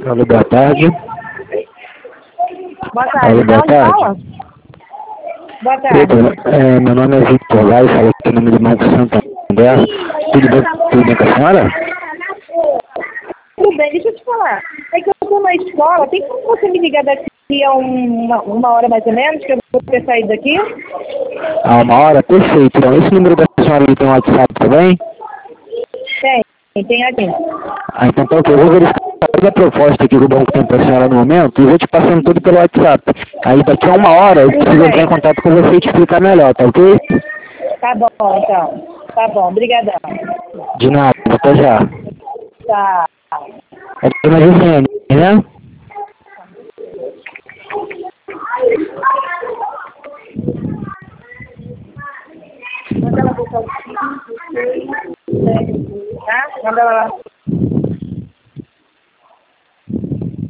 Alô, boa tarde. Boa tarde. Alô, boa Então, tarde. fala. Boa Eita, tarde. meu nome é Victor Lai, falo aqui em nome do Banco Santander. Tudo bem com a senhora? Tudo bem, deixa eu te falar. É que eu estou na escola, tem como você me ligar daqui a uma hora mais ou menos, que eu vou ter saído daqui? Ah, uma hora? Perfeito. Então, esse número da senhora ali tem um WhatsApp também? Tem aqui. Ah, então tá ok. Eu vou verificar toda a proposta que o banco tem para a senhora no momento e vou te passando tudo pelo WhatsApp. Aí daqui a uma hora eu Tudo preciso entrar em bem. contato com você e te explicar melhor, tá ok? Tá bom, então. Tá bom, obrigadão. De nada, até já. Tá. É a dona Gisele, né? Manda ela botar o tá? Manda ela lá.